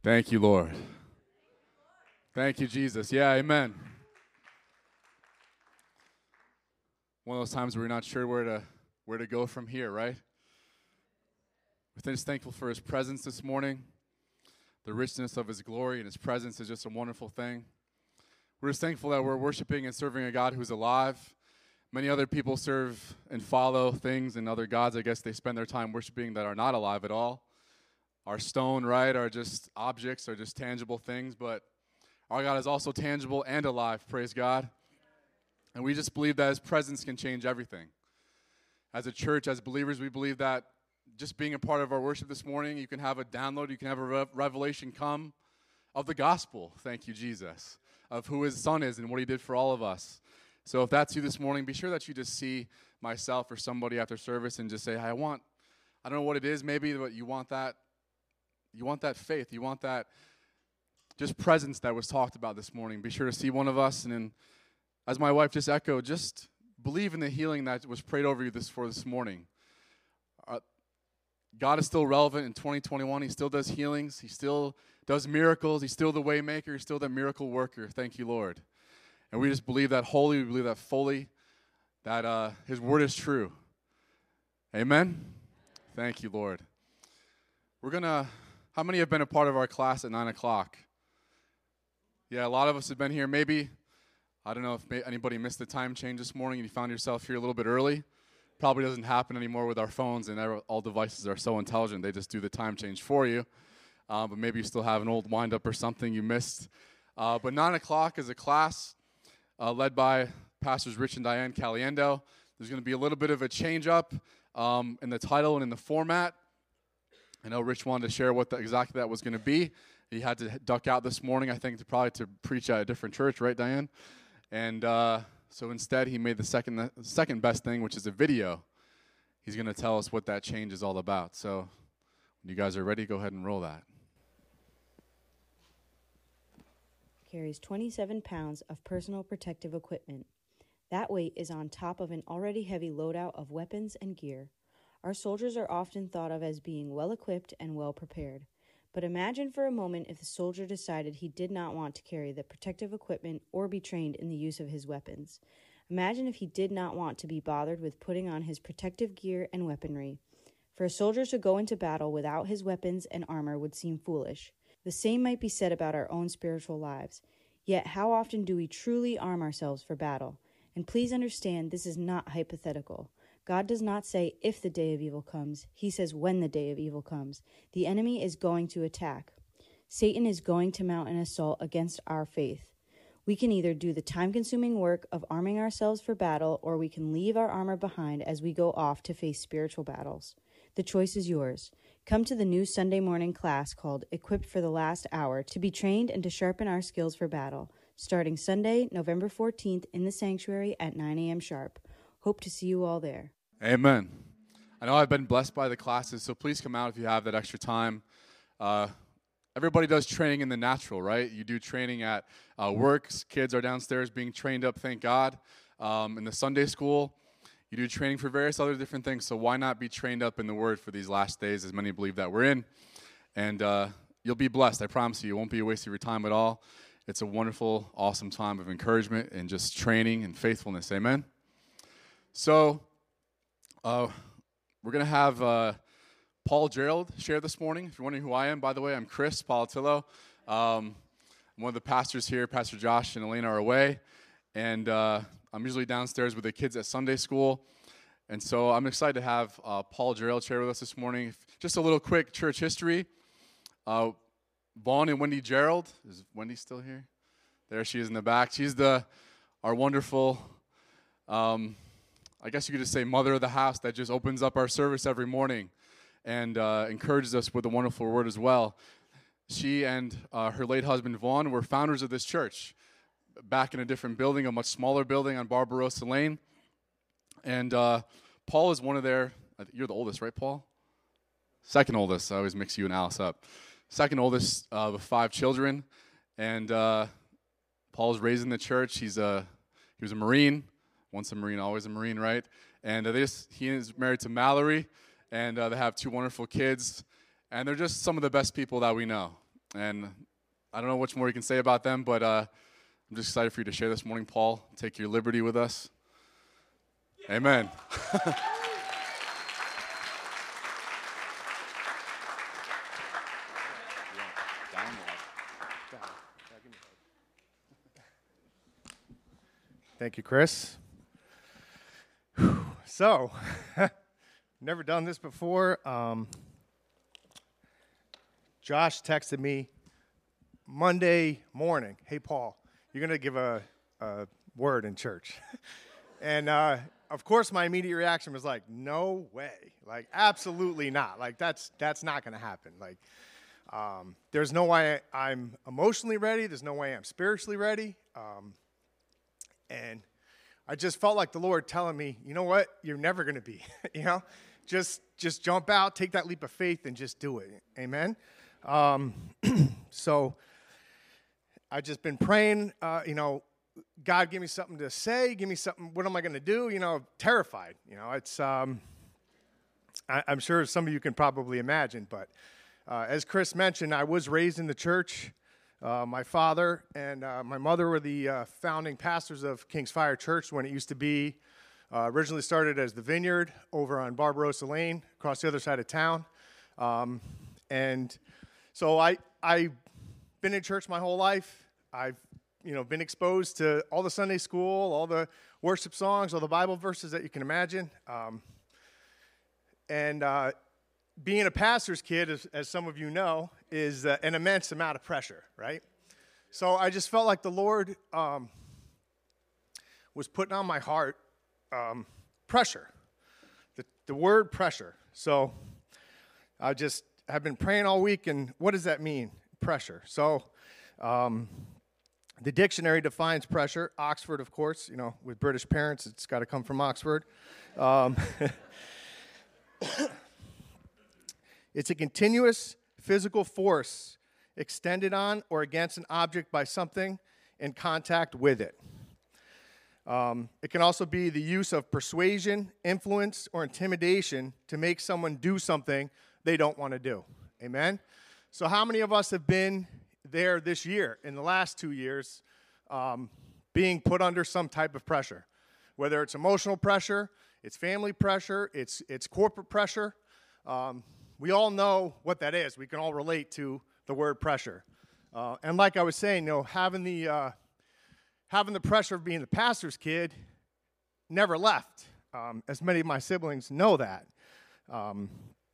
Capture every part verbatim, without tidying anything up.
Thank you, Lord. Thank you, Jesus. Yeah, amen. One of those times where we're not sure where to where to go from here, right? We're just thankful for his presence this morning. The richness of his glory and his presence is just a wonderful thing. We're just thankful that we're worshiping and serving a God who's alive. Many other people serve and follow things and other gods, I guess they spend their time worshiping that are not alive at all. Our stone, right, are just objects, are just tangible things, but our God is also tangible and alive, praise God. And we just believe that his presence can change everything. As a church, as believers, we believe that just being a part of our worship this morning, you can have a download, you can have a re- revelation come of the gospel, thank you, Jesus, of who his son is and what he did for all of us. So if that's you this morning, be sure that you just see myself or somebody after service and just say, hey, I want, I don't know what it is maybe, but you want that, you want that faith, you want that just presence that was talked about this morning. Be sure to see one of us, and then, as my wife just echoed, just believe in the healing that was prayed over you this for this morning. Uh, God is still relevant in twenty twenty-one. He still does healings. He still does miracles. He's still the way maker. He's still the miracle worker. Thank you, Lord. And we just believe that wholly. We believe that fully, that uh, his word is true. Amen? Thank you, Lord. We're going to, how many have been a part of our class at nine o'clock? Yeah, a lot of us have been here. Maybe, I don't know if may, anybody missed the time change this morning and you found yourself here a little bit early. Probably doesn't happen anymore with our phones, and all devices are so intelligent. They just do the time change for you. Uh, but maybe you still have an old wind-up or something you missed. Uh, but nine o'clock is a class uh, led by Pastors Rich and Diane Caliendo. There's going to be a little bit of a change-up um, in the title and in the format. I know Rich wanted to share what the, exactly that was going to be. He had to duck out this morning, I think, to probably to preach at a different church, right, Diane? And uh, so instead, he made the second the second best thing, which is a video. He's going to tell us what that change is all about. So when you guys are ready, go ahead and roll that. Carries twenty-seven pounds of personal protective equipment. That weight is on top of an already heavy loadout of weapons and gear. Our soldiers are often thought of as being well-equipped and well-prepared. But imagine for a moment if the soldier decided he did not want to carry the protective equipment or be trained in the use of his weapons. Imagine if he did not want to be bothered with putting on his protective gear and weaponry. For a soldier to go into battle without his weapons and armor would seem foolish. The same might be said about our own spiritual lives. Yet how often do we truly arm ourselves for battle? And please understand, this is not hypothetical. God does not say if the day of evil comes. He says when the day of evil comes. The enemy is going to attack. Satan is going to mount an assault against our faith. We can either do the time-consuming work of arming ourselves for battle, or we can leave our armor behind as we go off to face spiritual battles. The choice is yours. Come to the new Sunday morning class called Equipped for the Last Hour to be trained and to sharpen our skills for battle, starting Sunday, November fourteenth in the sanctuary at nine a.m. sharp. Hope to see you all there. Amen. I know I've been blessed by the classes, so please come out if you have that extra time. Uh, everybody does training in the natural, right? You do training at uh, works. Kids are downstairs being trained up, thank God. Um, in the Sunday school, you do training for various other different things, so why not be trained up in the Word for these last days, as many believe that we're in? And uh, you'll be blessed, I promise you. It won't be a waste of your time at all. It's a wonderful, awesome time of encouragement and just training and faithfulness, amen? So, Uh, we're going to have uh, Paul Gerald share this morning. If you're wondering who I am, by the way, I'm Chris Palatillo. Um, I'm one of the pastors here. Pastor Josh and Elena are away. And uh, I'm usually downstairs with the kids at Sunday school. And so I'm excited to have uh, Paul Gerald share with us this morning. Just a little quick church history. Uh, Vaughn and Wendy Gerald. Is Wendy still here? There she is in the back. She's the our wonderful... Um, I guess you could just say mother of the house that just opens up our service every morning and uh, encourages us with a wonderful word as well. She and uh, her late husband, Vaughn, were founders of this church back in a different building, a much smaller building on Barbarossa Lane. And uh, Paul is one of their, you're the oldest, right, Paul? Second oldest. I always mix you and Alice up. Second oldest of uh, five children. And uh, Paul's raised in the church. He's a, he was a Marine. Once a Marine, always a Marine, right? And uh, they just, he is married to Mallory, and uh, they have two wonderful kids. And they're just some of the best people that we know. And I don't know much more you can say about them, but uh, I'm just excited for you to share this morning, Paul. Take your liberty with us. Yeah. Amen. Thank you, Chris. So, never done this before. Um, Josh texted me Monday morning, hey, Paul, you're going to give a, a word in church. And, uh, of course, my immediate reaction was like, no way. Like, absolutely not. Like, that's that's not going to happen. Like, um, there's no way I'm emotionally ready. There's no way I'm spiritually ready. Um, and I just felt like the Lord telling me, you know what? You're never going to be, you know? Just just jump out, take that leap of faith, and just do it. Amen? Um, so I've just been praying, uh, you know, God, give me something to say. Give me something. What am I going to do? You know, terrified. You know, it's, um, I, I'm sure some of you can probably imagine. But uh, as Chris mentioned, I was raised in the church. Uh, my father and uh, my mother were the uh, founding pastors of King's Fire Church when it used to be, uh, originally started as the Vineyard over on Barbarossa Lane, across the other side of town. Um, and so I, I've been in church my whole life. I've, you know, been exposed to all the Sunday school, all the worship songs, all the Bible verses that you can imagine. Um, and uh, being a pastor's kid, as, as some of you know, is uh, an immense amount of pressure, right? So I just felt like the Lord um, was putting on my heart um, pressure, the, the word pressure. So I just have been praying all week, and what does that mean, pressure? So um, the dictionary defines pressure. Oxford, of course, you know, with British parents, it's got to come from Oxford. Um, it's a continuous physical force extended on or against an object by something in contact with it. Um, it can also be the use of persuasion, influence, or intimidation to make someone do something they don't want to do. Amen? So how many of us have been there this year, in the last two years, um, being put under some type of pressure? Whether it's emotional pressure, it's family pressure, it's, it's corporate pressure. Um, we all know what that is. We can all relate to the word pressure. Uh, and like I was saying, you know, having the... Uh, Having the pressure of being the pastor's kid never left. Um, as many of my siblings know that. Um,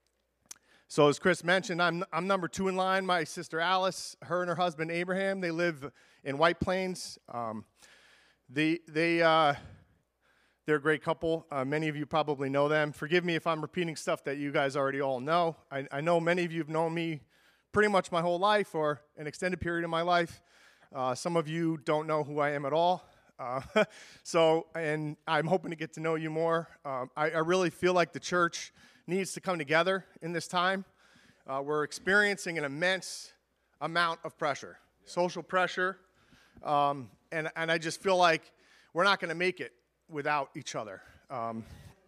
so as Chris mentioned, I'm I'm number two in line. My sister Alice, her and her husband Abraham, they live in White Plains. Um, they they uh, they're a great couple. Uh, many of you probably know them. Forgive me if I'm repeating stuff that you guys already all know. I, I know many of you have known me pretty much my whole life or an extended period of my life. Uh, some of you don't know who I am at all. Uh, so, and I'm hoping to get to know you more. Um, I, I really feel like the church needs to come together in this time. Uh, we're experiencing an immense amount of pressure, yeah. social pressure, um, and, and I just feel like we're not going to make it without each other. Um,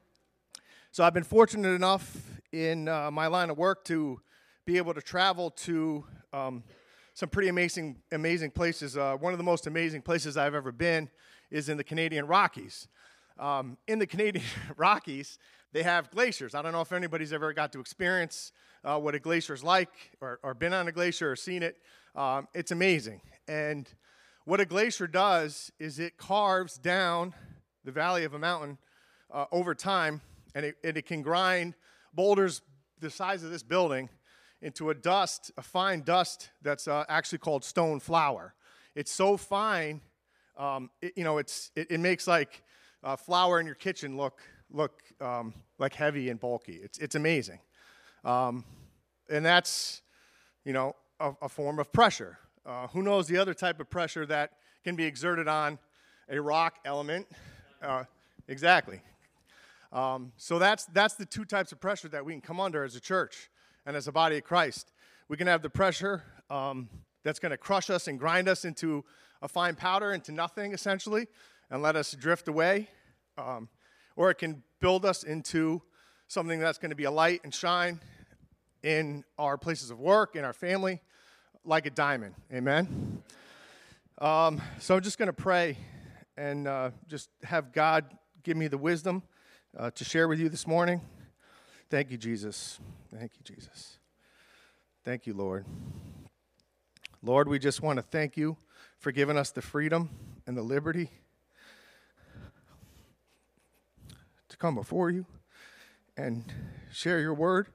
so I've been fortunate enough in uh, my line of work to be able to travel to um, some pretty amazing, amazing places. Uh, one of the most amazing places I've ever been is in the Canadian Rockies. Um, in the Canadian Rockies, they have glaciers. I don't know if anybody's ever got to experience uh, what a glacier is like, or, or been on a glacier or seen it. Um, it's amazing. And what a glacier does is it carves down the valley of a mountain uh, over time, and it, and it can grind boulders the size of this building into a dust, a fine dust that's uh, actually called stone flour. It's so fine, um, it, you know, it's it, it makes like uh, flour in your kitchen look look um, like heavy and bulky. It's it's amazing, um, and that's you know a, a form of pressure. Uh, who knows the other type of pressure that can be exerted on a rock element? Uh, exactly. Um, so that's that's the two types of pressure that we can come under as a church. And as a body of Christ, we can have the pressure um, that's going to crush us and grind us into a fine powder, into nothing, essentially, and let us drift away. Um, or it can build us into something that's going to be a light and shine in our places of work, in our family, like a diamond. Amen? Um, so I'm just going to pray and uh, just have God give me the wisdom uh, to share with you this morning. Thank you, Jesus. Thank you, Jesus. Thank you, Lord. Lord, we just want to thank you for giving us the freedom and the liberty to come before you and share your word.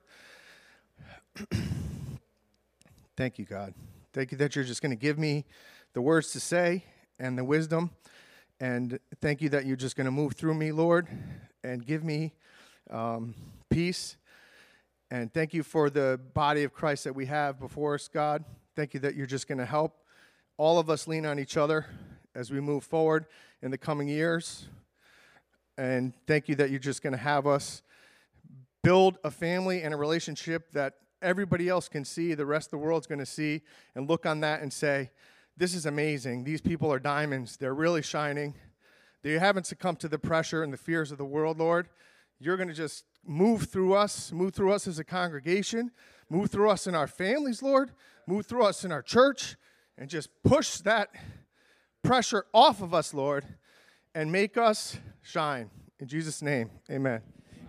Thank you, God. Thank you that you're just going to give me the words to say and the wisdom. And thank you that you're just going to move through me, Lord, and give me um, peace. And thank you for the body of Christ that we have before us, God. Thank you that you're just going to help all of us lean on each other as we move forward in the coming years. And thank you that you're just going to have us build a family and a relationship that everybody else can see, the rest of the world's going to see, and look on that and say, this is amazing. These people are diamonds. They're really shining. They haven't succumbed to the pressure and the fears of the world, Lord. You're going to just move through us, move through us as a congregation, move through us in our families, Lord, move through us in our church, and just push that pressure off of us, Lord, and make us shine. In Jesus' name, amen.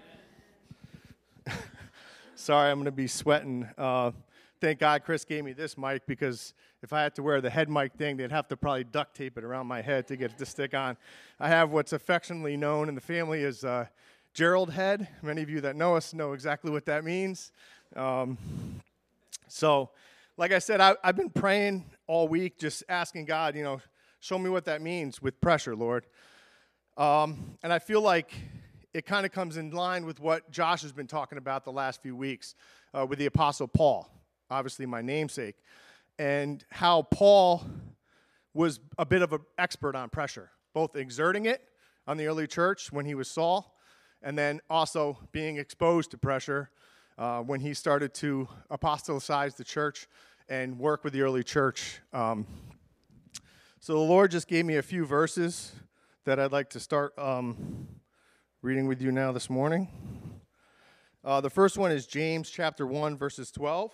Sorry, I'm going to be sweating. Uh, thank God Chris gave me this mic, because if I had to wear the head mic thing, they'd have to probably duct tape it around my head to get it to stick on. I have what's affectionately known in the family as uh, Gerald head. Many of you that know us know exactly what that means. Um, so, like I said, I, I've been praying all week, just asking God, you know, show me what that means with pressure, Lord. Um, and I feel like it kind of comes in line with what Josh has been talking about the last few weeks uh, with the Apostle Paul, obviously my namesake, and how Paul was a bit of an expert on pressure, both exerting it on the early church when he was Saul, and then also being exposed to pressure uh, when he started to apostolize the church and work with the early church. Um, so the Lord just gave me a few verses that I'd like to start um, reading with you now this morning. Uh, the first one is James chapter one, verses twelve.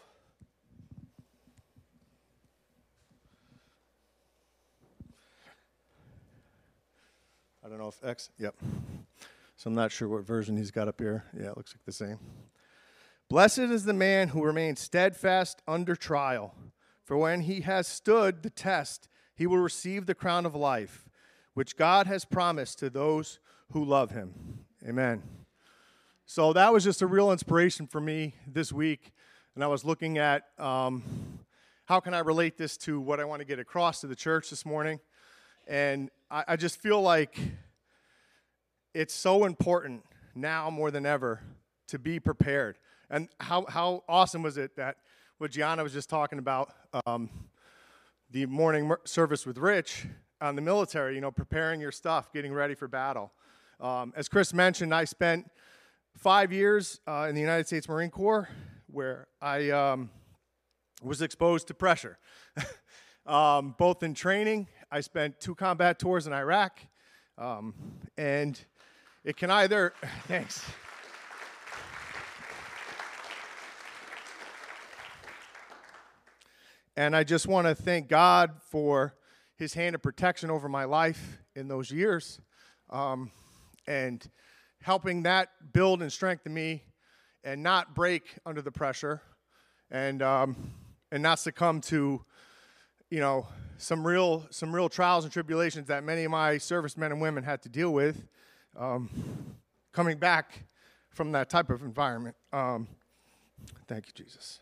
I don't know if X, yep. So I'm not sure what version he's got up here. Yeah, it looks like the same. Blessed is the man who remains steadfast under trial, for when he has stood the test, he will receive the crown of life, which God has promised to those who love him. Amen. So that was just a real inspiration for me this week, and I was looking at um, how can I relate this to what I want to get across to the church this morning, and I, I just feel like it's so important now more than ever to be prepared. And how, how awesome was it that what Gianna was just talking about, um, the morning service with Rich on the military, you know, preparing your stuff, getting ready for battle. Um, as Chris mentioned, I spent five years uh, in the United States Marine Corps where I um, was exposed to pressure. um, both in training, I spent two combat tours in Iraq, um, and it can either, thanks. And I just want to thank God for his hand of protection over my life in those years, um, and helping that build and strengthen me and not break under the pressure, and um, and not succumb to, you know, some real some real trials and tribulations that many of my servicemen and women had to deal with, um, coming back from that type of environment. Um, thank you, Jesus.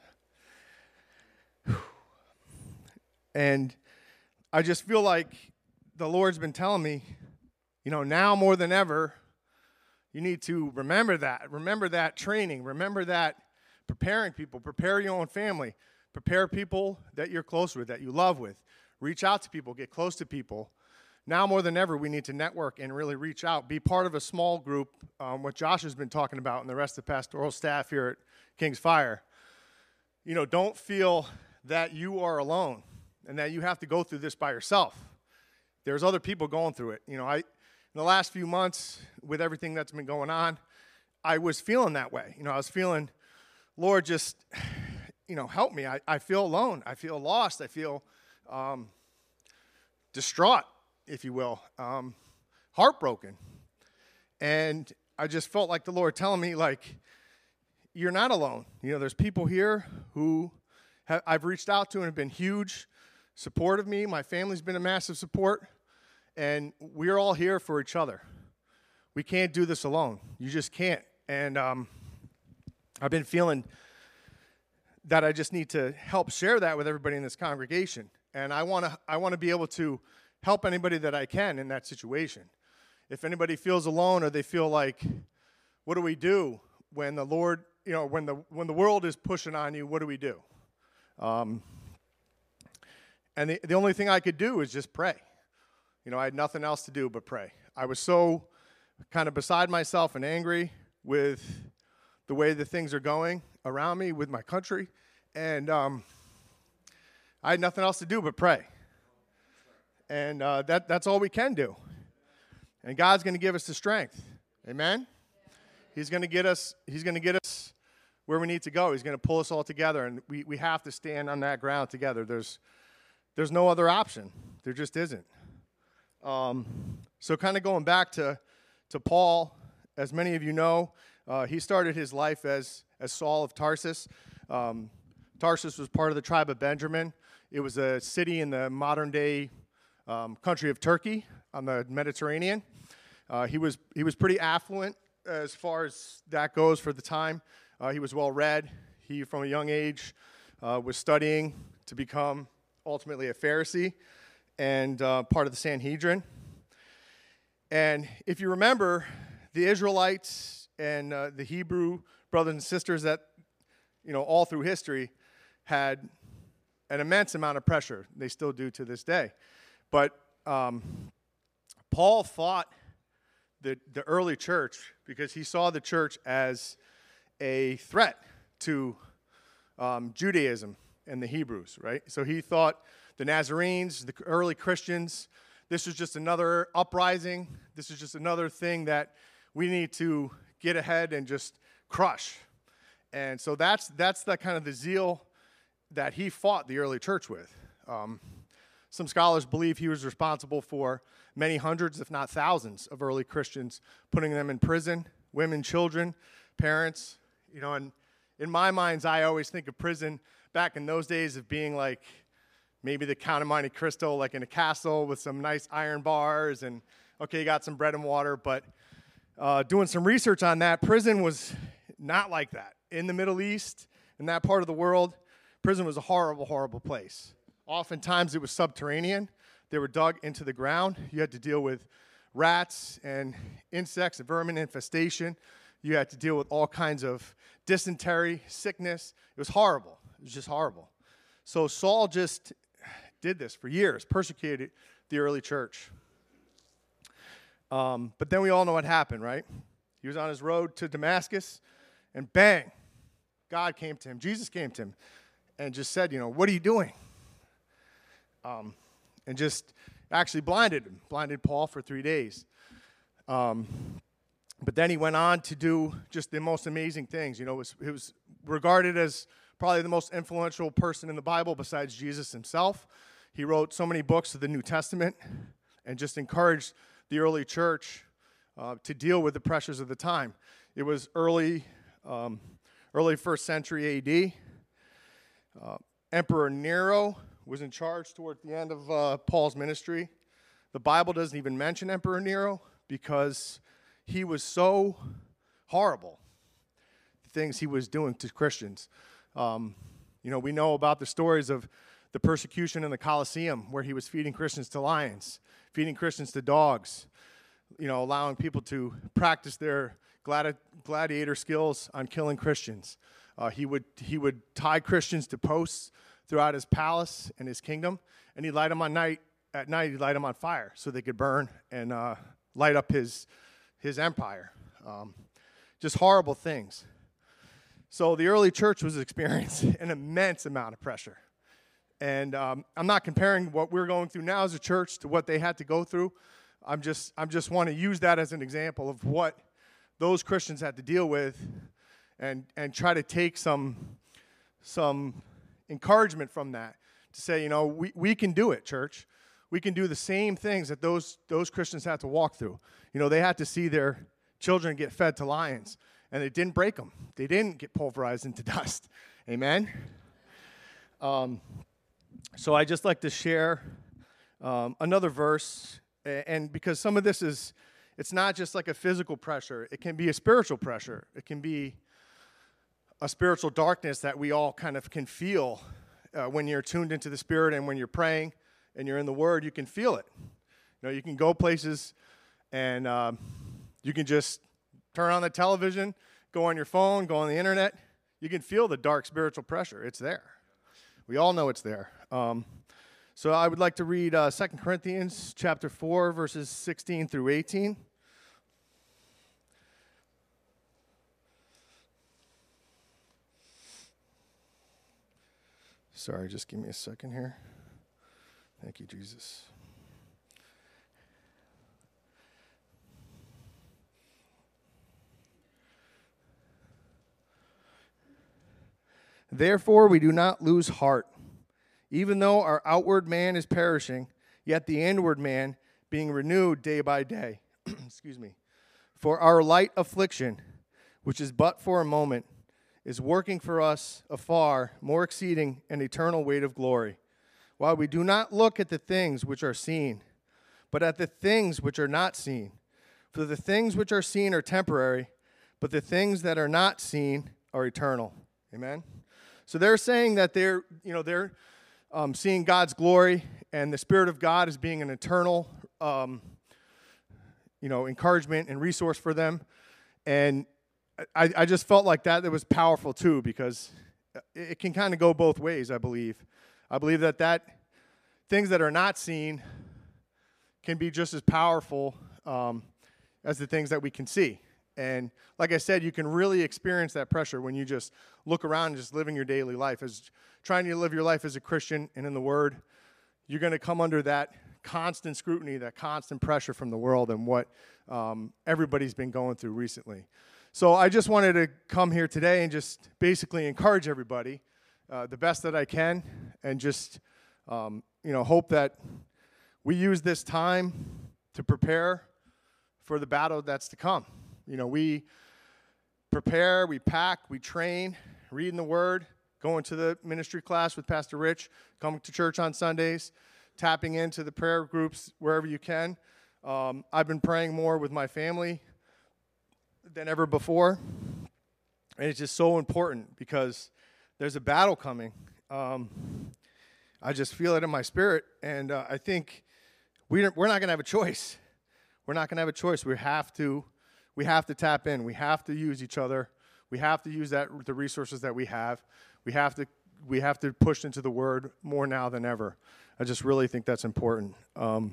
And I just feel like the Lord's been telling me, you know, now more than ever, you need to remember that. Remember that training. Remember that preparing people. Prepare your own family. Prepare people that you're close with, that you love with. Reach out to people. Get close to people. Now more than ever, we need to network and really reach out. Be part of a small group, um, what Josh has been talking about and the rest of the pastoral staff here at King's Fire. You know, don't feel that you are alone and that you have to go through this by yourself. There's other people going through it. You know, I in the last few months, with everything that's been going on, I was feeling that way. You know, I was feeling, Lord, just, you know, help me. I, I feel alone. I feel lost. I feel um, distraught, if you will, um, heartbroken. And I just felt like the Lord telling me, like, you're not alone. You know, there's people here who have, I've reached out to and have been huge support of me. My family's been a massive support. And we're all here for each other. We can't do this alone. You just can't. And um, I've been feeling that I just need to help share that with everybody in this congregation. And I want to I want to be able to help anybody that I can in that situation. If anybody feels alone or they feel like, what do we do when the Lord, you know, when the when the world is pushing on you, what do we do? Um, and the, the only thing I could do is just pray. You know, I had nothing else to do but pray. I was so kind of beside myself and angry with the way that things are going around me with my country, and um, I had nothing else to do but pray. And uh, that that's all we can do. And God's going to give us the strength. Amen? He's going to get us, he's going to get us where we need to go. He's going to pull us all together, and we, we have to stand on that ground together. There's there's no other option. There just isn't. Um, so kind of going back to, to Paul, as many of you know, uh, he started his life as, as Saul of Tarsus. Um, Tarsus was part of the tribe of Benjamin. It was a city in the modern-day um, country of Turkey on the Mediterranean. Uh, he was he was pretty affluent as far as that goes for the time. Uh, he was well-read. He, from a young age, uh, was studying to become ultimately a Pharisee and uh, part of the Sanhedrin. And if you remember, the Israelites and uh, the Hebrew brothers and sisters that, you know, all through history had an immense amount of pressure. They still do to this day. But um, Paul fought the, the early church because he saw the church as a threat to um, Judaism and the Hebrews, right? So he thought the Nazarenes, the early Christians, this was just another uprising. This is just another thing that we need to get ahead and just crush. And so that's that's the kind of the zeal that he fought the early church with. Um, some scholars believe he was responsible for many hundreds, if not thousands, of early Christians, putting them in prison, women, children, parents. You know, and in my mind's eye, I always think of prison back in those days of being like maybe the Count of Monte Cristo, like in a castle with some nice iron bars and, okay, you got some bread and water. But uh, doing some research on that, prison was not like that. In the Middle East, in that part of the world, prison was a horrible, horrible place. Oftentimes it was subterranean. They were dug into the ground. You had to deal with rats and insects and vermin infestation. You had to deal with all kinds of dysentery, sickness. It was horrible. It was just horrible. So Saul just did this for years, persecuted the early church. Um, but then we all know what happened, right? He was on his road to Damascus, and bang, God came to him. Jesus came to him and just said, you know, what are you doing? Um, and just actually blinded him, blinded Paul for three days. Um, but then he went on to do just the most amazing things. You know, it was, it was regarded as probably the most influential person in the Bible besides Jesus himself. He wrote so many books of the New Testament and just encouraged the early church uh, to deal with the pressures of the time. It was early, um, early first century A D. Uh, Emperor Nero was in charge toward the end of uh, Paul's ministry. The Bible doesn't even mention Emperor Nero because he was so horrible, the things he was doing to Christians. Um, you know, we know about the stories of the persecution in the Colosseum where he was feeding Christians to lions, feeding Christians to dogs, you know, allowing people to practice their gladi- gladiator skills on killing Christians. Uh, he would he would tie Christians to posts throughout his palace and his kingdom, and he'd light them on night at night. He'd light them on fire so they could burn and uh, light up his his empire. Um, just horrible things. So the early church was experiencing an immense amount of pressure, and um, I'm not comparing what we're going through now as a church to what they had to go through. I'm just I'm just want to use that as an example of what those Christians had to deal with. And and try to take some some encouragement from that to say, you know, we, we can do it, church. We can do the same things that those those Christians had to walk through. You know, they had to see their children get fed to lions, and they didn't break them. They didn't get pulverized into dust. Amen? Um, so I just like to share um, another verse, and because some of this is, it's not just like a physical pressure. It can be a spiritual pressure. It can be a spiritual darkness that we all kind of can feel uh, when you're tuned into the Spirit and when you're praying and you're in the Word, you can feel it. You know, you can go places and um, you can just turn on the television, go on your phone, go on the internet. You can feel the dark spiritual pressure. It's there. We all know it's there. Um, so I would like to read uh, Second Corinthians chapter four, verses sixteen through eighteen. Sorry, just give me a second here. Thank you, Jesus. Therefore, we do not lose heart. Even though our outward man is perishing, yet the inward man being renewed day by day. Excuse me. For our light affliction, which is but for a moment, is working for us afar more exceeding an eternal weight of glory. While we do not look at the things which are seen, but at the things which are not seen. For the things which are seen are temporary, but the things that are not seen are eternal. Amen? So they're saying that they're, you know, they're um, seeing God's glory, and the Spirit of God as being an eternal, um, you know, encouragement and resource for them. And I, I just felt like that, that was powerful too, because it can kind of go both ways, I believe. I believe that, that things that are not seen can be just as powerful um, as the things that we can see. And like I said, you can really experience that pressure when you just look around and just living your daily life. As trying to live your life as a Christian and in the Word, you're going to come under that constant scrutiny, that constant pressure from the world and what um, everybody's been going through recently. So I just wanted to come here today and just basically encourage everybody uh, the best that I can, and just um, you know hope that we use this time to prepare for the battle that's to come. You know, we prepare, we pack, we train, reading the Word, going to the ministry class with Pastor Rich, coming to church on Sundays, tapping into the prayer groups wherever you can. Um, I've been praying more with my family than ever before, and it's just so important because there's a battle coming. Um, I just feel it in my spirit, and uh, I think we we're not going to have a choice. We're not going to have a choice. We have to, we have to tap in. We have to use each other. We have to use that the resources that we have. We have to we have to push into the Word more now than ever. I just really think that's important. Um,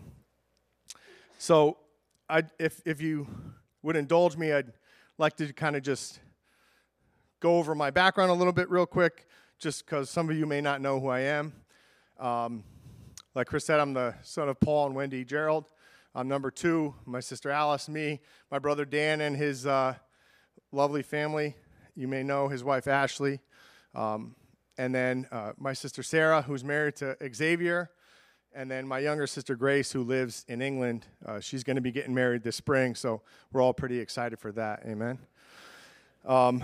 so, I if if you would indulge me, I'd like to kind of just go over my background a little bit real quick, just because some of you may not know who I am. Um, like Chris said, I'm the son of Paul and Wendy Gerald. I'm number two. My sister Alice, me, my brother Dan, and his uh, lovely family. You may know his wife Ashley. Um, and then uh, my sister Sarah, who's married to Xavier. And then my younger sister Grace, who lives in England. Uh, she's going to be getting married this spring, so we're all pretty excited for that. Amen. Um,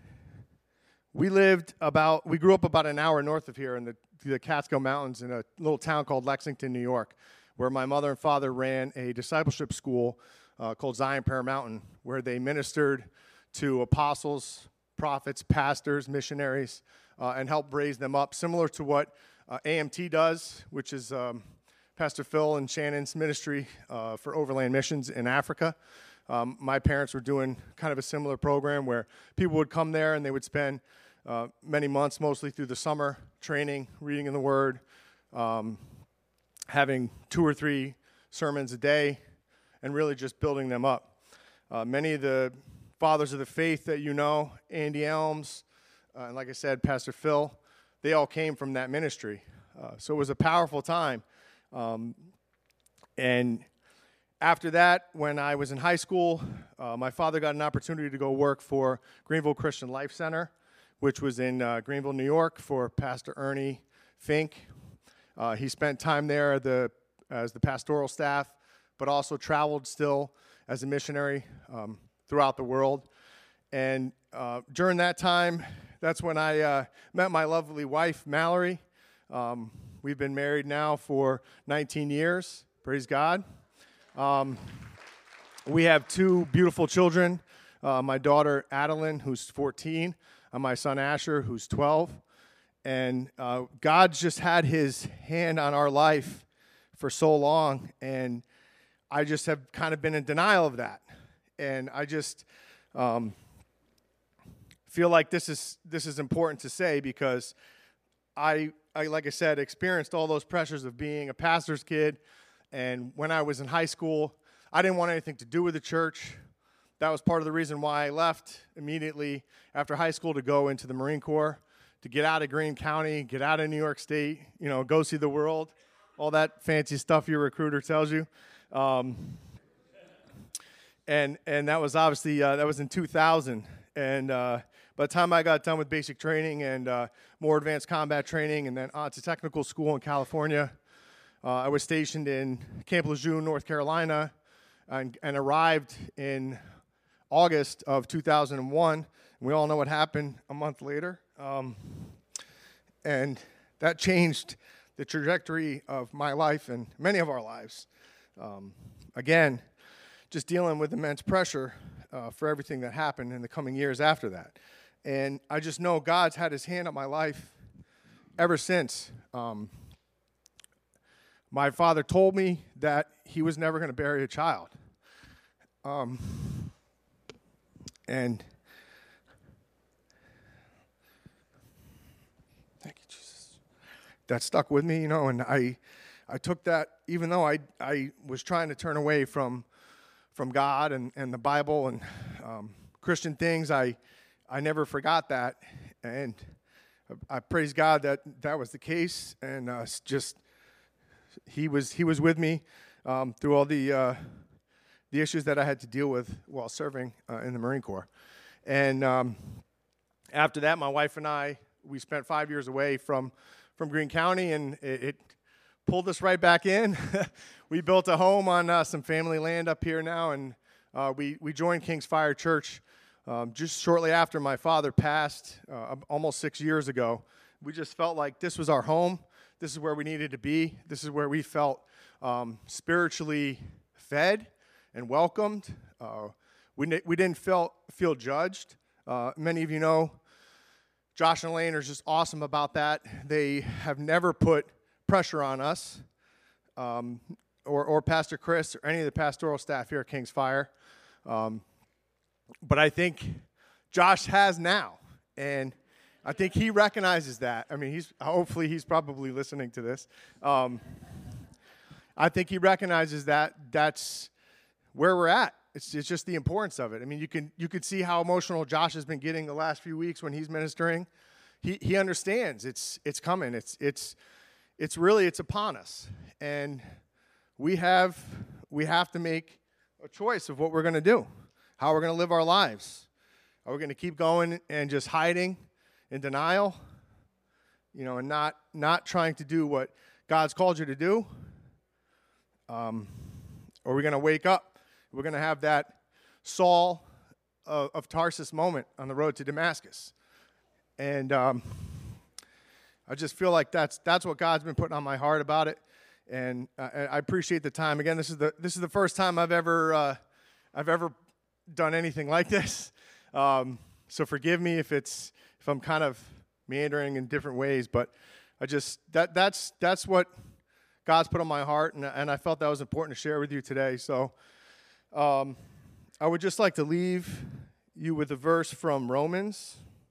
we lived about, we grew up about an hour north of here in the, the Catskill Mountains in a little town called Lexington, New York, where my mother and father ran a discipleship school uh, called Zion Prayer Mountain, where they ministered to apostles, prophets, pastors, missionaries, uh, and helped raise them up, similar to what uh, A M T does, which is um, Pastor Phil and Shannon's ministry uh, for overland missions in Africa. Um, my parents were doing kind of a similar program where people would come there and they would spend uh, many months, mostly through the summer, training, reading in the Word, um, having two or three sermons a day, and really just building them up. Uh, many of the fathers of the faith that you know, Andy Elms, uh, and like I said, Pastor Phil, they all came from that ministry. Uh, so it was a powerful time. Um, and after that, when I was in high school, uh, my father got an opportunity to go work for Greenville Christian Life Center, which was in uh, Greenville, New York, for Pastor Ernie Fink. Uh, he spent time there the, as the pastoral staff, but also traveled still as a missionary um, throughout the world. And uh, during that time, that's when I uh, met my lovely wife, Mallory. Um, we've been married now for nineteen years. Praise God. Um, we have two beautiful children. Uh, my daughter, Adeline, who's fourteen, and my son, Asher, who's twelve. And uh, God's just had his hand on our life for so long, and I just have kind of been in denial of that. And I just um, feel like this is this is important to say, because I, I, like I said, experienced all those pressures of being a pastor's kid. And when I was in high school, I didn't want anything to do with the church. That was part of the reason why I left immediately after high school to go into the Marine Corps, to get out of Greene County, get out of New York State, you know, go see the world, all that fancy stuff your recruiter tells you. Um, and and that was obviously, uh, that was in two thousand. And uh, by the time I got done with basic training and uh, more advanced combat training, and then on to technical school in California, uh, I was stationed in Camp Lejeune, North Carolina, and, and arrived in August of two thousand one. And we all know what happened a month later. Um, and that changed the trajectory of my life and many of our lives. Um, again, just dealing with immense pressure uh, for everything that happened in the coming years after that. And I just know God's had his hand on my life ever since. Um, my father told me that he was never going to bury a child. Um, and thank you, Jesus. That stuck with me, you know, and I I took that, even though I I was trying to turn away from from God and, and the Bible and um, Christian things, I I never forgot that, and I praise God that that was the case, and uh, just he was he was with me um, through all the uh, the issues that I had to deal with while serving uh, in the Marine Corps. And um, after that, my wife and I, we spent five years away from from Greene County, and it, it pulled us right back in. We built a home on uh, some family land up here now, and uh, we we joined King's Fire Church. Um, just shortly after my father passed, uh, almost six years ago. We just felt like this was our home. This is where we needed to be. This is where we felt um, spiritually fed and welcomed. Uh, we, we didn't feel, feel judged. Uh, many of you know Josh and Elaine are just awesome about that. They have never put pressure on us, um, or, or Pastor Chris or any of the pastoral staff here at King's Fire. Um, But I think Josh has now, and I think he recognizes that. I mean, he's hopefully he's probably listening to this. Um, I think he recognizes that that's where we're at. It's, it's just the importance of it. I mean, you can you could see how emotional Josh has been getting the last few weeks when he's ministering. He he understands it's it's coming. It's it's it's really it's upon us, and we have we have to make a choice of what we're going to do. How we're going to live our lives. Are we going to keep going and just hiding in denial, you know, and not not trying to do what God's called you to do? Um, or are we going to wake up? We're going to have that Saul of, of Tarsus moment on the road to Damascus. And um, I just feel like that's that's what God's been putting on my heart about it. And I, I appreciate the time. Again, this is the this is the first time I've ever uh, I've ever done anything like this, um, so forgive me if it's if I'm kind of meandering in different ways, but I just that that's that's what God's put on my heart, and and I felt that was important to share with you today. So um, I would just like to leave you with a verse from Romans.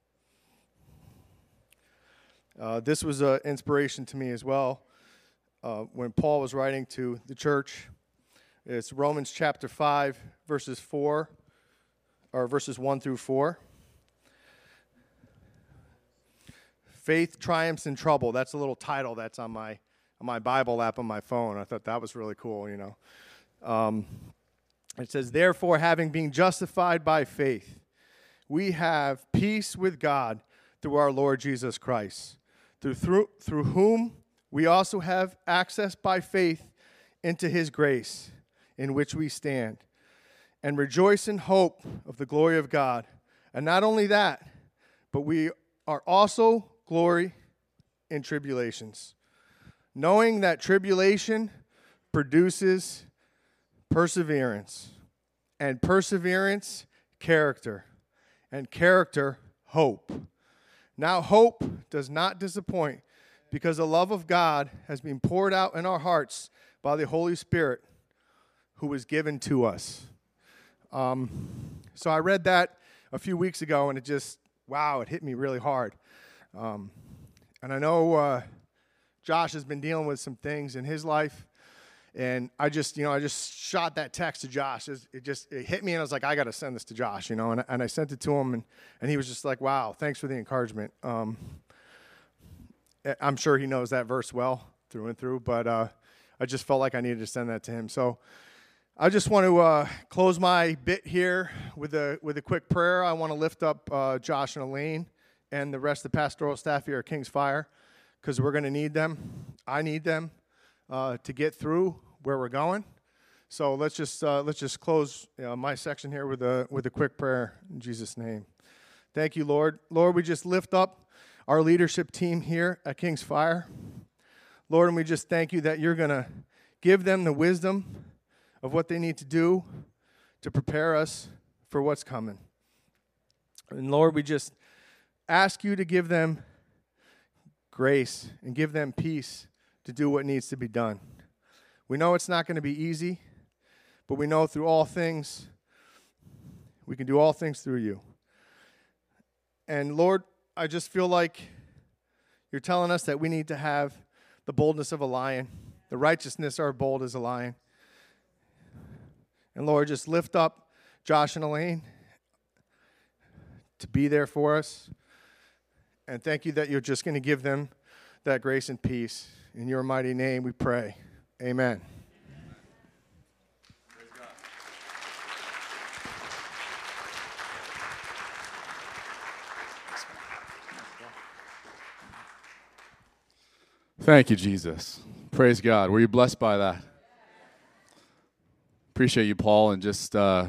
Uh, this was an inspiration to me as well uh, when Paul was writing to the church. It's Romans chapter five, verses four. Or verses one through four. Faith triumphs in trouble. That's a little title that's on my on my Bible app on my phone. I thought that was really cool, you know. Um, it says, therefore, having been justified by faith, we have peace with God through our Lord Jesus Christ, through, through, through whom we also have access by faith into his grace, in which we stand, and rejoice in hope of the glory of God. And not only that, but we are also glory in tribulations, knowing that tribulation produces perseverance, and perseverance, character, and character, hope. Now hope does not disappoint, because the love of God has been poured out in our hearts by the Holy Spirit who was given to us. Um, so I read that a few weeks ago, and it just, wow, it hit me really hard. Um, and I know uh, Josh has been dealing with some things in his life, and I just, you know, I just shot that text to Josh. It, it just, it hit me, and I was like, I got to send this to Josh, you know, and, and I sent it to him, and, and he was just like, wow, thanks for the encouragement. Um, I'm sure he knows that verse well through and through, but uh, I just felt like I needed to send that to him. So I just want to uh, close my bit here with a with a quick prayer. I want to lift up uh, Josh and Elaine and the rest of the pastoral staff here at King's Fire, because we're going to need them. I need them uh, to get through where we're going. So let's just uh, let's just close you know, my section here with a with a quick prayer in Jesus' name. Thank you, Lord. Lord, we just lift up our leadership team here at King's Fire. Lord, and we just thank you that you're going to give them the wisdom of what they need to do to prepare us for what's coming. And Lord, we just ask you to give them grace and give them peace to do what needs to be done. We know it's not going to be easy, but we know through all things, we can do all things through you. And Lord, I just feel like you're telling us that we need to have the boldness of a lion, the righteousness are bold as a lion. And Lord, just lift up Josh and Elaine to be there for us. And thank you that you're just going to give them that grace and peace. In your mighty name we pray. Amen. Thank you, Jesus. Praise God. Were you blessed by that? Appreciate you, Paul, and just uh,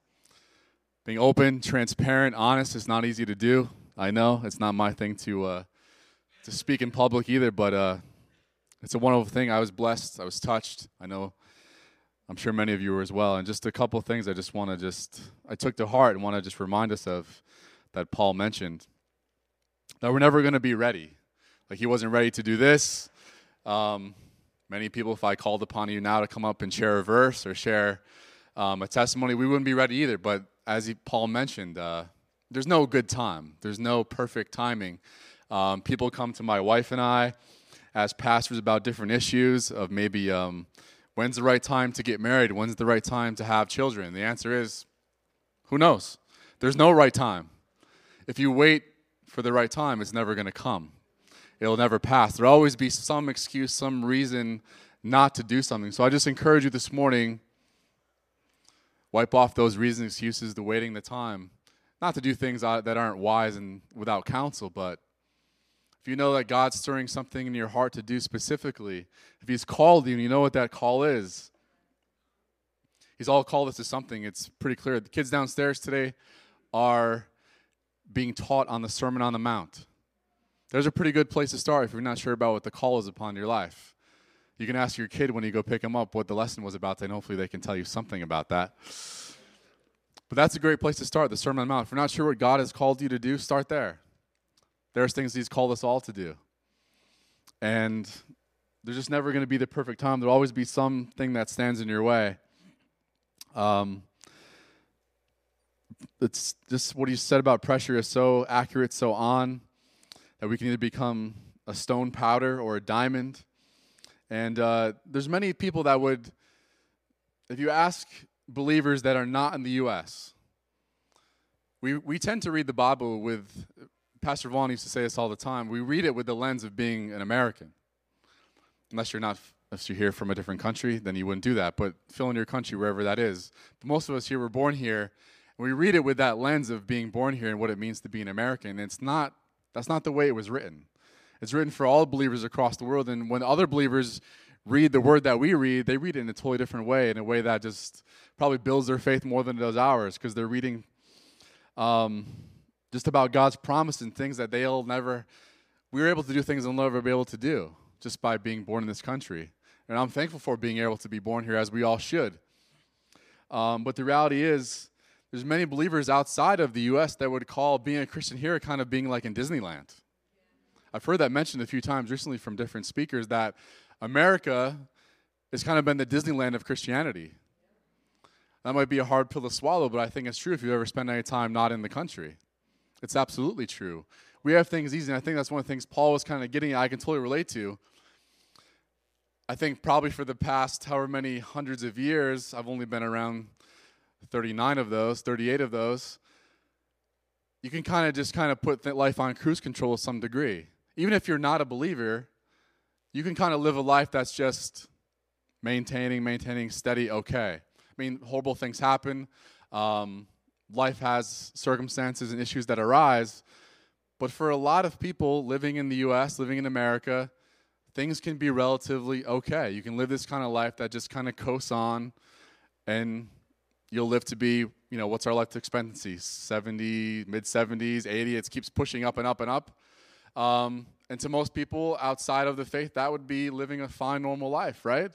being open, transparent, honest is not easy to do. I know it's not my thing to uh, to speak in public either, but uh, it's a wonderful thing. I was blessed. I was touched. I know. I'm sure many of you were as well. And just a couple of things I just want to just I took to heart and want to just remind us of that Paul mentioned, that we're never going to be ready. Like he wasn't ready to do this. Um, many people, if I called upon you now to come up and share a verse or share um, a testimony, we wouldn't be ready either. But as he, Paul mentioned, uh, there's no good time. There's no perfect timing. Um, people come to my wife and I as pastors about different issues of maybe um, when's the right time to get married? When's the right time to have children? The answer is, who knows? There's no right time. If you wait for the right time, it's never going to come. It'll never pass. There'll always be some excuse, some reason not to do something. So I just encourage you this morning, wipe off those reasons, excuses, the waiting, the time. Not to do things that aren't wise and without counsel, but if you know that God's stirring something in your heart to do specifically, if he's called you and you know what that call is, he's all called us to something. It's pretty clear. The kids downstairs today are being taught on the Sermon on the Mount. There's a pretty good place to start if you're not sure about what the call is upon your life. You can ask your kid when you go pick them up what the lesson was about, and hopefully they can tell you something about that. But that's a great place to start, the Sermon on the Mount. If you're not sure what God has called you to do, start there. There's things he's called us all to do. And there's just never going to be the perfect time. There'll always be something that stands in your way. Um, it's just what you said about pressure is so accurate, so on, that we can either become a stone powder or a diamond. And uh, there's many people that would, if you ask believers that are not in the U S, we we tend to read the Bible with, Pastor Vaughn used to say this all the time, we read it with the lens of being an American. Unless you're not, if you're here from a different country, then you wouldn't do that. But fill in your country wherever that is. But most of us here were born here, and we read it with that lens of being born here and what it means to be an American. And it's not That's not the way it was written. It's written for all believers across the world, and when other believers read the word that we read, they read it in a totally different way, in a way that just probably builds their faith more than it does ours, because they're reading um, just about God's promise and things that they'll never, we were able to do things they'll never be able to do just by being born in this country. And I'm thankful for being able to be born here, as we all should. Um, but the reality is, there's many believers outside of the U S that would call being a Christian here kind of being like in Disneyland. I've heard that mentioned a few times recently from different speakers, that America has kind of been the Disneyland of Christianity. That might be a hard pill to swallow, but I think it's true if you ever spend any time not in the country. It's absolutely true. We have things easy, and I think that's one of the things Paul was kind of getting at, I can totally relate to. I think probably for the past however many hundreds of years, I've only been around thirty-nine of those, thirty-eight of those, you can kind of just kind of put life on cruise control to some degree. Even if you're not a believer, you can kind of live a life that's just maintaining, maintaining, steady, okay. I mean, horrible things happen. Um, life has circumstances and issues that arise. But for a lot of people living in the U S, living in America, things can be relatively okay. You can live this kind of life that just kind of coasts on, and you'll live to be, you know, what's our life expectancy? seventy, mid-seventies, eighty. It keeps pushing up and up and up. Um, and to most people outside of the faith, that would be living a fine, normal life, right?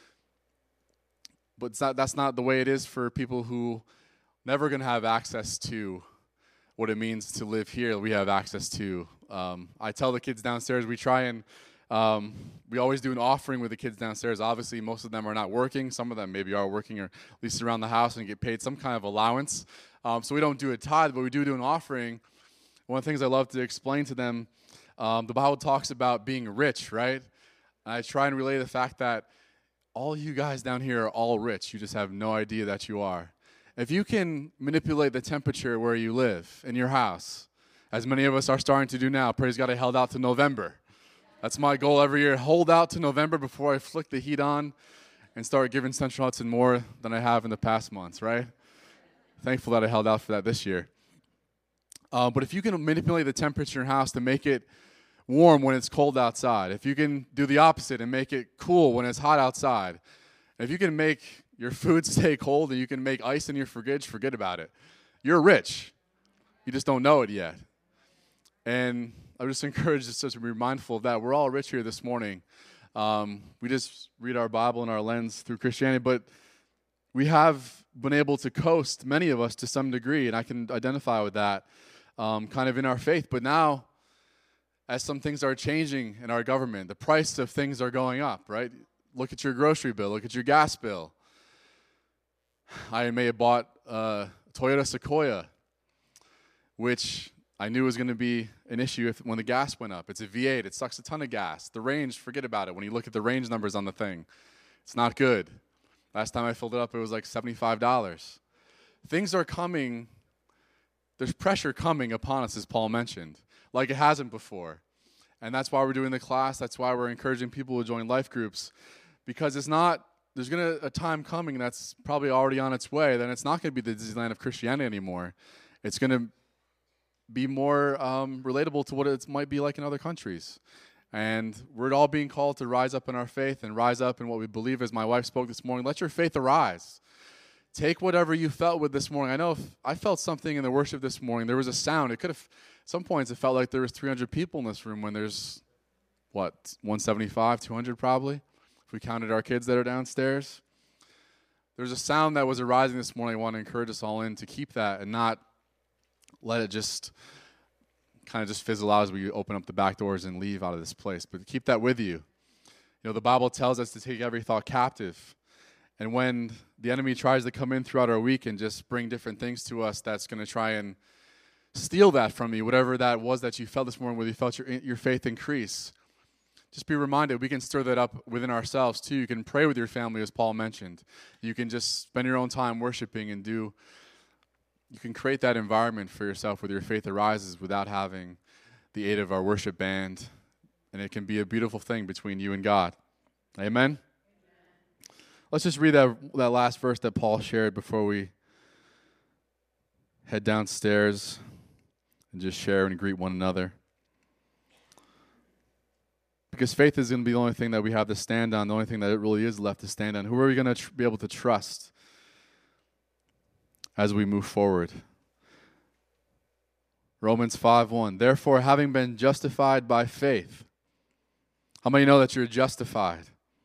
But it's not, that's not the way it is for people who never going to have access to what it means to live here. We have access to. Um, I tell the kids downstairs, we try and Um, we always do an offering with the kids downstairs. Obviously, most of them are not working. Some of them maybe are working, or at least around the house, and get paid some kind of allowance. Um, so we don't do a tithe, but we do do an offering. One of the things I love to explain to them, um, the Bible talks about being rich, right? And I try and relay the fact that all you guys down here are all rich. You just have no idea that you are. If you can manipulate the temperature where you live in your house, as many of us are starting to do now, praise God, I held out to November. That's my goal every year. Hold out to November before I flick the heat on and start giving Central Hudson more than I have in the past months, right? Thankful that I held out for that this year. Uh, but if you can manipulate the temperature in your house to make it warm when it's cold outside, if you can do the opposite and make it cool when it's hot outside, if you can make your food stay cold and you can make ice in your fridge, forget about it. You're rich. You just don't know it yet. And I just encourage us to be mindful of that. We're all rich here this morning. Um, we just read our Bible and our lens through Christianity, but we have been able to coast, many of us, to some degree, and I can identify with that, um, kind of in our faith. But now, as some things are changing in our government, the price of things are going up, right? Look at your grocery bill. Look at your gas bill. I may have bought a Toyota Sequoia, which I knew was going to be an issue if, when the gas went up. It's a V eight. It sucks a ton of gas. The range, forget about it. When you look at the range numbers on the thing, it's not good. Last time I filled it up, it was like seventy-five dollars. Things are coming. There's pressure coming upon us, as Paul mentioned, like it hasn't before. And that's why we're doing the class. That's why we're encouraging people to join life groups, because it's not, there's going to a time coming that's probably already on its way, then it's not going to be the Disneyland of Christianity anymore. It's going to be more um, relatable to what it might be like in other countries. And we're all being called to rise up in our faith and rise up in what we believe, as my wife spoke this morning. Let your faith arise. Take whatever you felt with this morning. I know if I felt something in the worship this morning. There was a sound. It could have, at some points, it felt like there was three hundred people in this room when there's, what, one seventy-five, two hundred probably, if we counted our kids that are downstairs. There's a sound that was arising this morning. I want to encourage us all in to keep that and not let it just kind of just fizzle out as we open up the back doors and leave out of this place. But keep that with you. You know, the Bible tells us to take every thought captive. And when the enemy tries to come in throughout our week and just bring different things to us that's going to try and steal that from you, whatever that was that you felt this morning, whether you felt your, your faith increase, just be reminded we can stir that up within ourselves too. You can pray with your family, as Paul mentioned. You can just spend your own time worshiping and do You can create that environment for yourself where your faith arises without having the aid of our worship band, and it can be a beautiful thing between you and God. Amen? Amen. Let's just read that, that last verse that Paul shared before we head downstairs and just share and greet one another. Because faith is going to be the only thing that we have to stand on, the only thing that it really is left to stand on. Who are we going to tr- be able to trust as we move forward? Romans five one. Therefore, having been justified by faith. How many know that you're justified?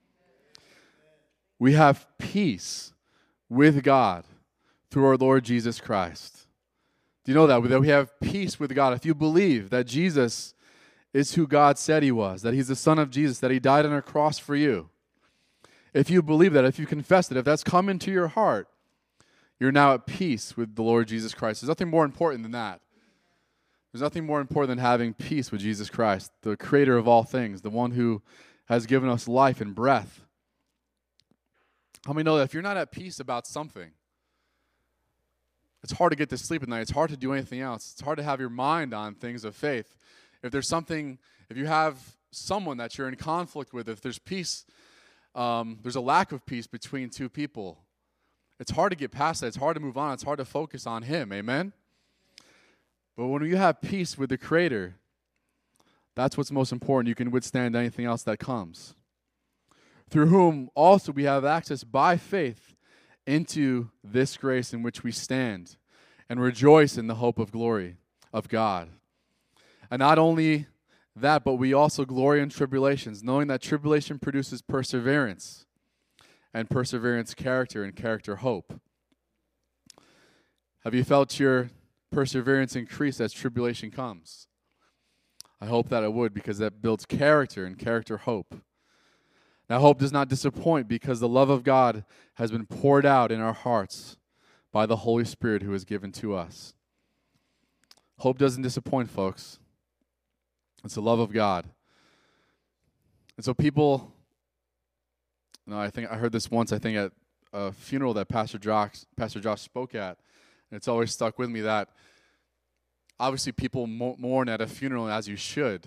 We have peace with God through our Lord Jesus Christ. Do you know that? That we have peace with God. If you believe that Jesus is who God said he was, that he's the Son of Jesus, that he died on a cross for you. If you believe that, if you confess it, if that's come into your heart, you're now at peace with the Lord Jesus Christ. There's nothing more important than that. There's nothing more important than having peace with Jesus Christ, the creator of all things, the one who has given us life and breath. How many know that if you're not at peace about something, it's hard to get to sleep at night. It's hard to do anything else. It's hard to have your mind on things of faith. If there's something, if you have someone that you're in conflict with, if there's peace, um, there's a lack of peace between two people, it's hard to get past that. It's hard to move on. It's hard to focus on him. Amen? But when you have peace with the Creator, that's what's most important. You can withstand anything else that comes. Through whom also we have access by faith into this grace in which we stand and rejoice in the hope of glory of God. And not only that, but we also glory in tribulations, knowing that tribulation produces perseverance, and perseverance character, and character hope. Have you felt your perseverance increase as tribulation comes? I hope that it would, because that builds character, and character hope. Now, hope does not disappoint, because the love of God has been poured out in our hearts by the Holy Spirit who is given to us. Hope doesn't disappoint, folks. It's the love of God. And so people, you know, I think I heard this once, I think at a funeral that Pastor Josh, Pastor Josh spoke at, and it's always stuck with me that obviously people mo- mourn at a funeral, as you should.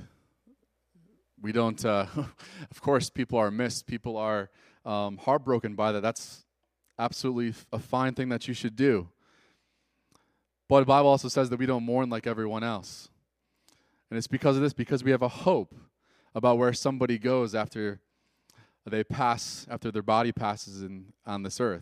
We don't, uh, of course, people are missed. People are um, heartbroken by that. That's absolutely a fine thing that you should do. But the Bible also says that we don't mourn like everyone else. And it's because of this, because we have a hope about where somebody goes after they pass, after their body passes in, on this earth.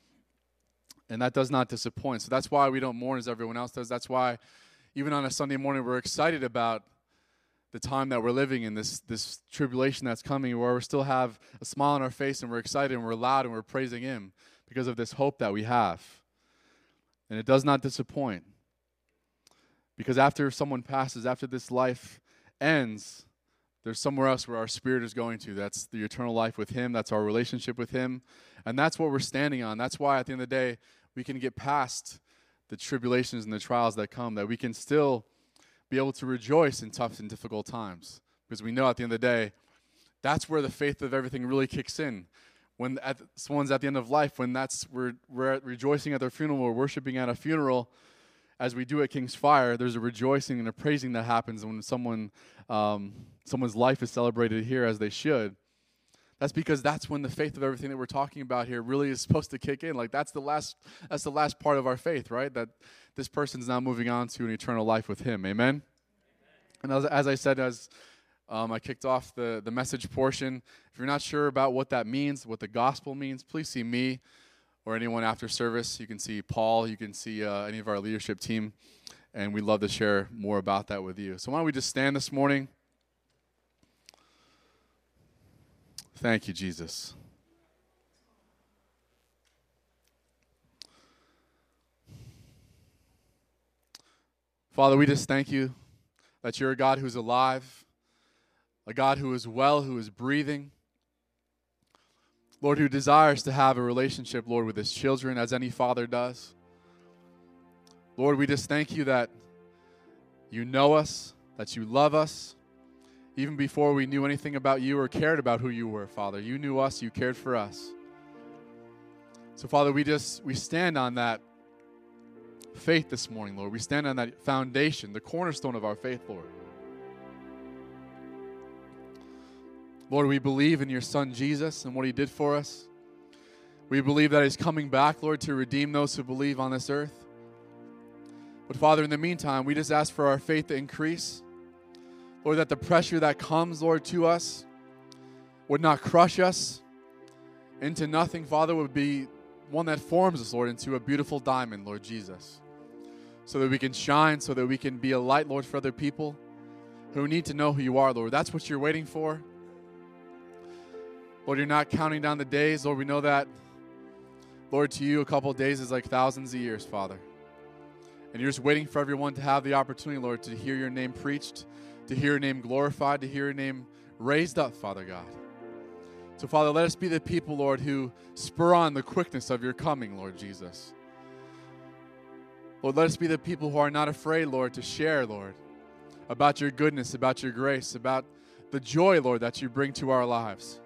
And that does not disappoint. So that's why we don't mourn as everyone else does. That's why even on a Sunday morning we're excited about the time that we're living in, this this tribulation that's coming, where we still have a smile on our face and we're excited and we're loud and we're praising Him because of this hope that we have. And it does not disappoint. Because after someone passes, after this life ends, there's somewhere else where our spirit is going to. That's the eternal life with Him. That's our relationship with Him. And that's what we're standing on. That's why at the end of the day, we can get past the tribulations and the trials that come, that we can still be able to rejoice in tough and difficult times. Because we know at the end of the day, that's where the faith of everything really kicks in. When at, someone's at the end of life, when that's we're, we're rejoicing at their funeral, we're worshiping at a funeral, as we do at King's Fire, there's a rejoicing and a praising that happens when someone, um, someone's life is celebrated here as they should. That's because that's when the faith of everything that we're talking about here really is supposed to kick in. Like that's the last, that's the last part of our faith, right? That this person's now moving on to an eternal life with Him. Amen. Amen. And as, as I said, as um, I kicked off the the message portion, if you're not sure about what that means, what the gospel means, please see me or anyone after service. You can see Paul, you can see uh, any of our leadership team, and we'd love to share more about that with you. So why don't we just stand this morning? Thank you, Jesus. Father, we just thank you that you're a God who's alive, a God who is well, who is breathing, Lord, who desires to have a relationship, Lord, with His children, as any father does. Lord, we just thank you that you know us, that you love us. Even before we knew anything about you or cared about who you were, Father, you knew us, you cared for us. So, Father, we just, we stand on that faith this morning, Lord. We stand on that foundation, the cornerstone of our faith, Lord. Lord, we believe in your Son, Jesus, and what He did for us. We believe that He's coming back, Lord, to redeem those who believe on this earth. But, Father, in the meantime, we just ask for our faith to increase. Lord, that the pressure that comes, Lord, to us would not crush us into nothing, Father, would be one that forms us, Lord, into a beautiful diamond, Lord Jesus, so that we can shine, so that we can be a light, Lord, for other people who need to know who you are, Lord. That's what you're waiting for. Lord, you're not counting down the days. Lord, we know that, Lord, to you, a couple of days is like thousands of years, Father. And you're just waiting for everyone to have the opportunity, Lord, to hear your name preached, to hear your name glorified, to hear your name raised up, Father God. So, Father, let us be the people, Lord, who spur on the quickness of your coming, Lord Jesus. Lord, let us be the people who are not afraid, Lord, to share, Lord, about your goodness, about your grace, about the joy, Lord, that you bring to our lives.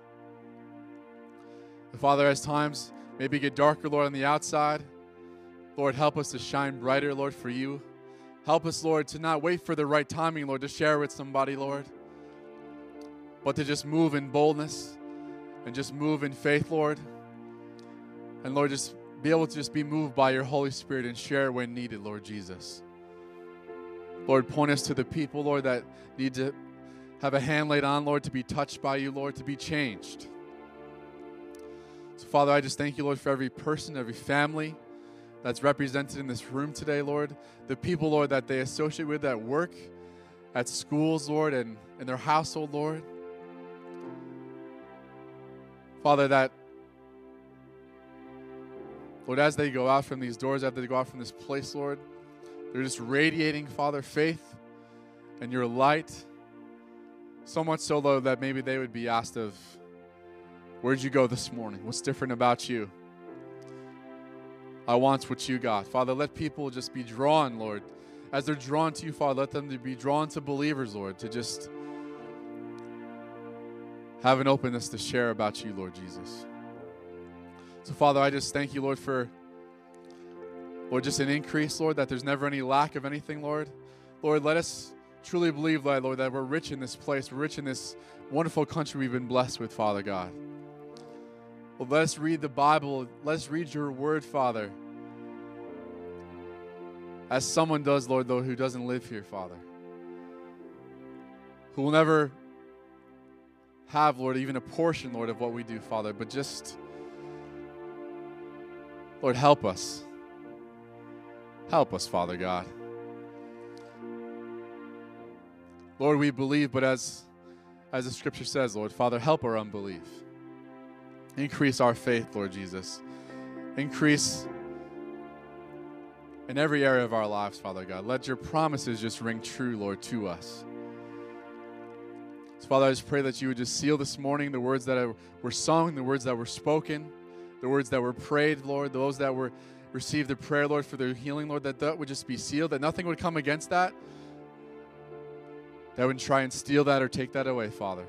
And Father, as times maybe get darker, Lord, on the outside, Lord, help us to shine brighter, Lord, for you. Help us, Lord, to not wait for the right timing, Lord, to share with somebody, Lord, but to just move in boldness and just move in faith, Lord. And, Lord, just be able to just be moved by your Holy Spirit and share when needed, Lord Jesus. Lord, point us to the people, Lord, that need to have a hand laid on, Lord, to be touched by you, Lord, to be changed. So, Father, I just thank you, Lord, for every person, every family that's represented in this room today, Lord. The people, Lord, that they associate with at work, at schools, Lord, and in their household, Lord. Father, that, Lord, as they go out from these doors, after they go out from this place, Lord, they're just radiating, Father, faith and your light. So much so, Lord, that maybe they would be asked of, where'd you go this morning? What's different about you? I want what you got. Father, let people just be drawn, Lord. As they're drawn to you, Father, let them be drawn to believers, Lord, to just have an openness to share about you, Lord Jesus. So, Father, I just thank you, Lord, for, Lord, just an increase, Lord, that there's never any lack of anything, Lord. Lord, let us truly believe, Lord, that we're rich in this place. We're rich in this wonderful country we've been blessed with, Father God. Lord, let us read the Bible. Let us read your word, Father, as someone does, Lord, though, who doesn't live here, Father, who will never have, Lord, even a portion, Lord, of what we do, Father, but just, Lord, help us. Help us, Father God. Lord, we believe, but as, as the scripture says, Lord, Father, help our unbelief. Increase our faith, Lord Jesus. Increase in every area of our lives, Father God. Let your promises just ring true, Lord, to us. So, Father, I just pray that you would just seal this morning the words that were sung, the words that were spoken, the words that were prayed, Lord, those that were received the prayer, Lord, for their healing, Lord, that that would just be sealed, that nothing would come against that, that would try and steal that or take that away, Father.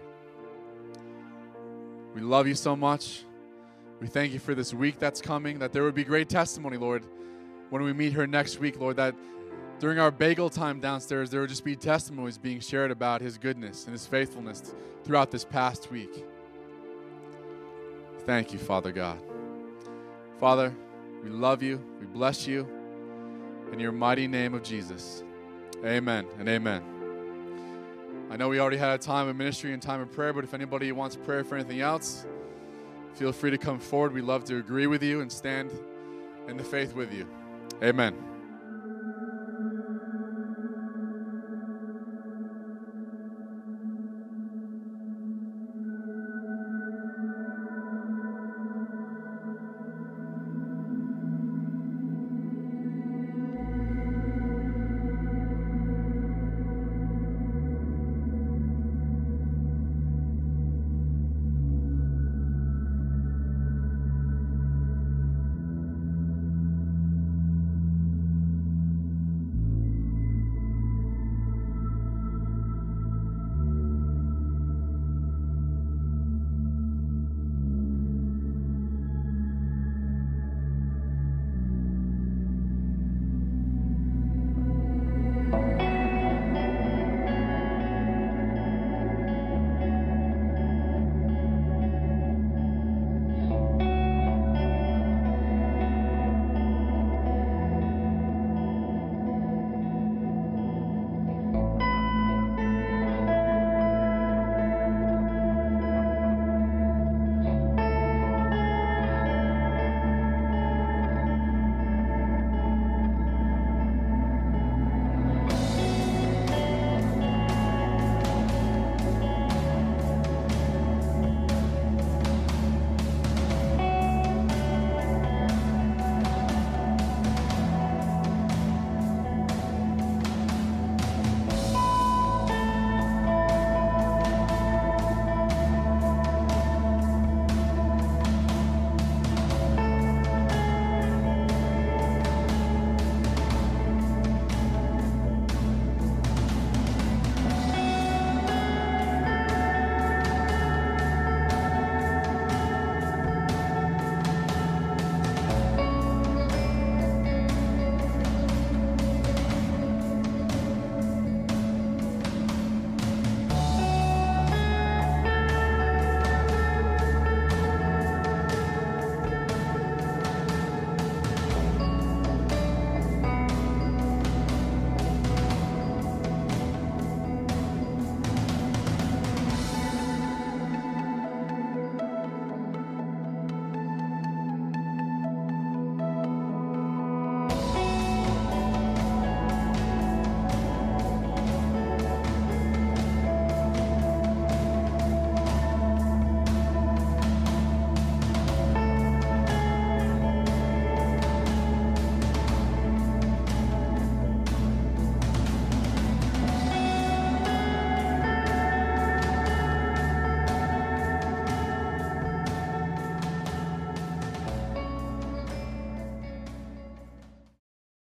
We love you so much. We thank you for this week that's coming, that there would be great testimony, Lord, when we meet here next week, Lord, that during our bagel time downstairs, there would just be testimonies being shared about his goodness and his faithfulness throughout this past week. Thank you, Father God. Father, we love you. We bless you. In your mighty name of Jesus. Amen and amen. I know we already had a time of ministry and time of prayer, but if anybody wants prayer for anything else, feel free to come forward. We'd love to agree with you and stand in the faith with you. Amen.